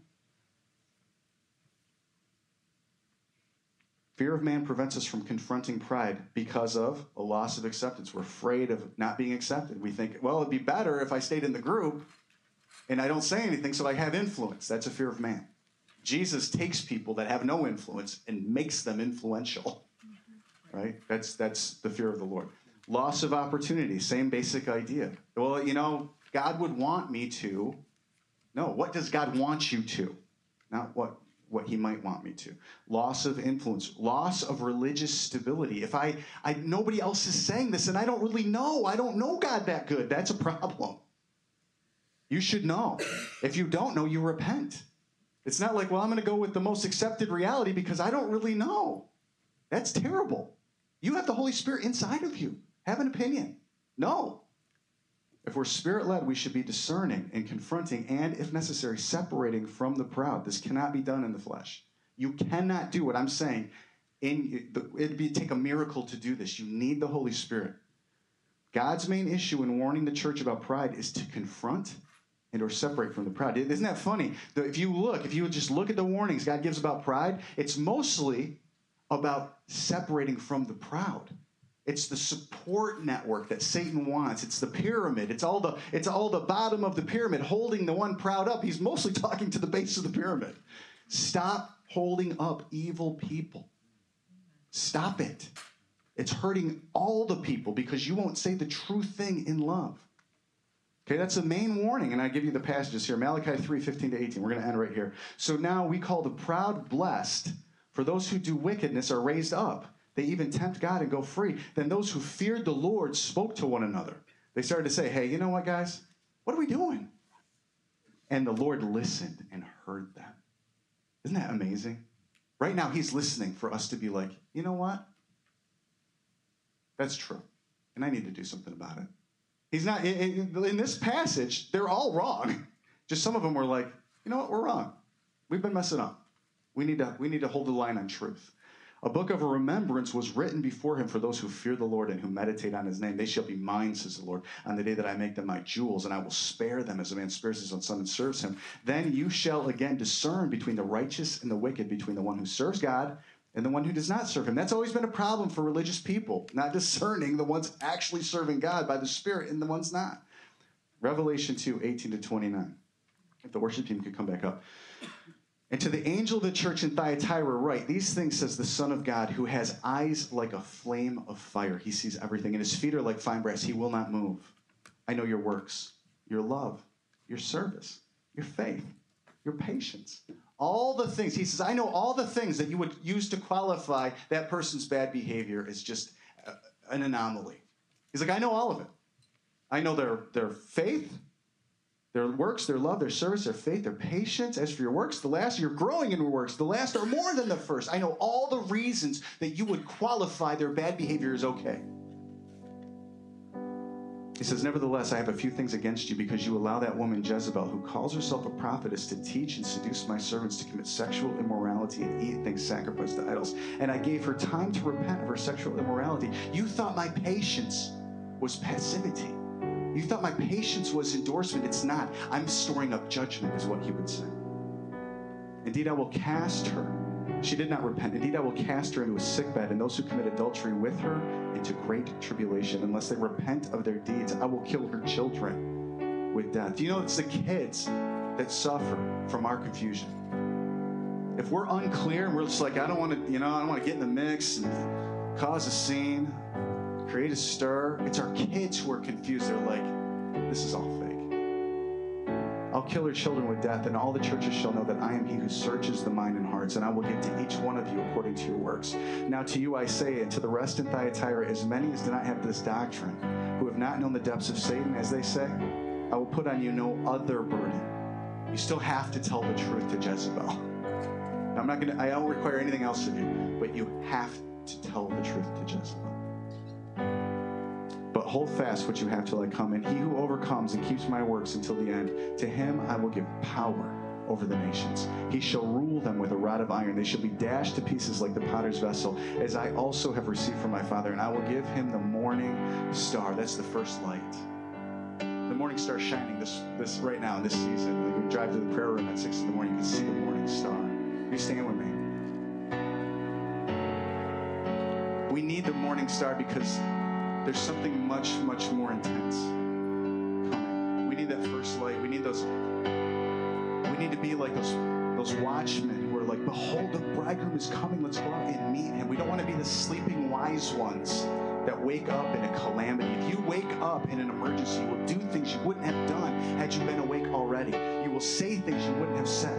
Fear of man prevents us from confronting pride because of a loss of acceptance. We're afraid of not being accepted. We think, well, it'd be better if I stayed in the group and I don't say anything so I have influence. That's a fear of man. Jesus takes people that have no influence and makes them influential. Right? That's the fear of the Lord. Loss of opportunity, same basic idea. Well, God would want me to. No, what does God want you to? Not what he might want me to. Loss of influence, loss of religious stability. If nobody else is saying this and I don't really know, I don't know God that good, that's a problem. You should know. If you don't know, you repent. It's not like, well, I'm going to go with the most accepted reality because I don't really know. That's terrible. You have the Holy Spirit inside of you. Have an opinion. No. If we're Spirit-led, we should be discerning and confronting and, if necessary, separating from the proud. This cannot be done in the flesh. You cannot do what I'm saying. It'd take a miracle to do this. You need the Holy Spirit. God's main issue in warning the church about pride is to confront and or separate from the proud. Isn't that funny? If you just look at the warnings God gives about pride, it's mostly about separating from the proud. It's the support network that Satan wants. It's the pyramid. It's all the bottom of the pyramid holding the one proud up. He's mostly talking to the base of the pyramid. Stop holding up evil people. Stop it. It's hurting all the people because you won't say the true thing in love. Okay, that's the main warning, and I give you the passages here. Malachi 3:15-18. We're going to end right here. So now we call the proud blessed, for those who do wickedness are raised up. They even tempt God and go free. Then those who feared the Lord spoke to one another. They started to say, hey, you know what, guys? What are we doing? And the Lord listened and heard them. Isn't that amazing? Right now, he's listening for us to be like, you know what? That's true. And I need to do something about it. He's not, in this passage, they're all wrong. Just some of them were like, you know what, we're wrong. We've been messing up. We need to hold the line on truth. A book of remembrance was written before him for those who fear the Lord and who meditate on his name. They shall be mine, says the Lord, on the day that I make them my jewels, and I will spare them as a man spares his own son and serves him. Then you shall again discern between the righteous and the wicked, between the one who serves God and the one who does not serve him. That's always been a problem for religious people, not discerning the ones actually serving God by the Spirit and the ones not. Revelation 2:18-29. If the worship team could come back up. And to the angel of the church in Thyatira write, these things says the Son of God, who has eyes like a flame of fire. He sees everything, and his feet are like fine brass. He will not move. I know your works, your love, your service, your faith, your patience. All the things. He says, I know all the things that you would use to qualify that person's bad behavior as just an anomaly. He's like, I know all of it. I know their faith, their works, their love, their service, their faith, their patience. As for your works, the last, you're growing in your works. The last are more than the first. I know all the reasons that you would qualify their bad behavior as okay. He says, nevertheless, I have a few things against you because you allow that woman Jezebel, who calls herself a prophetess, to teach and seduce my servants to commit sexual immorality and eat things sacrificed to idols. And I gave her time to repent of her sexual immorality. You thought my patience was passivity. You thought my patience was endorsement. It's not. I'm storing up judgment, is what he would say. Indeed, I will cast her. She did not repent. Indeed, I will cast her into a sickbed, and those who commit adultery with her into great tribulation. Unless they repent of their deeds, I will kill her children with death. Do you know it's the kids that suffer from our confusion? If we're unclear and we're just like, I don't want to get in the mix and cause a scene, create a stir, it's our kids who are confused. They're like, this is all fake. I'll kill her children with death, and all the churches shall know that I am he who searches the mind and hearts, and I will give to each one of you according to your works. Now to you I say, and to the rest in Thyatira, as many as do not have this doctrine, who have not known the depths of Satan, as they say, I will put on you no other burden. You still have to tell the truth to Jezebel. Now, I don't require anything else of you, but you have to tell the truth to Jezebel. But hold fast what you have till I come, and he who overcomes and keeps my works until the end, to him I will give power over the nations. He shall rule them with a rod of iron. They shall be dashed to pieces like the potter's vessel, as I also have received from my Father, and I will give him the morning star. That's the first light. The morning star shining this right now in this season. Like we drive to the prayer room at 6 in the morning, you can see the morning star. You stand with me. We need the morning star because there's something much, much more intense coming. We need that first light. We need to be like those watchmen who are like, behold, the bridegroom is coming. Let's go out and meet him. We don't want to be the sleeping wise ones that wake up in a calamity. If you wake up in an emergency, you will do things you wouldn't have done had you been awake already. You will say things you wouldn't have said.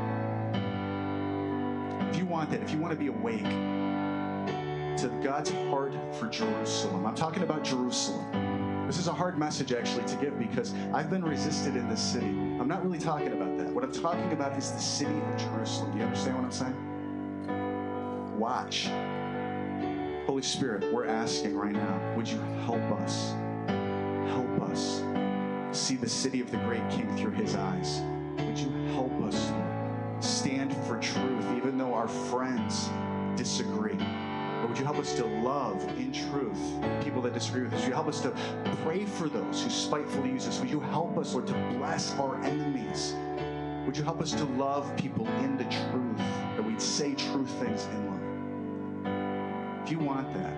If you want that, if you want to be awake to God's heart for Jerusalem. I'm talking about Jerusalem. This is a hard message actually to give because I've been resisted in this city. I'm not really talking about that. What I'm talking about is the city of Jerusalem. Do you understand what I'm saying? Watch. Holy Spirit, we're asking right now, would you help us? Help us see the city of the great King through his eyes. Would you help us, Lord, stand for truth even though our friends disagree? Or would you help us to love in truth people that disagree with us? Would you help us to pray for those who spitefully use us? Would you help us, Lord, to bless our enemies? Would you help us to love people in the truth, that we'd say true things in love? If you want that,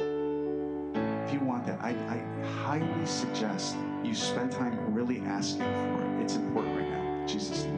I highly suggest you spend time really asking for it. It's important right now. In Jesus' name.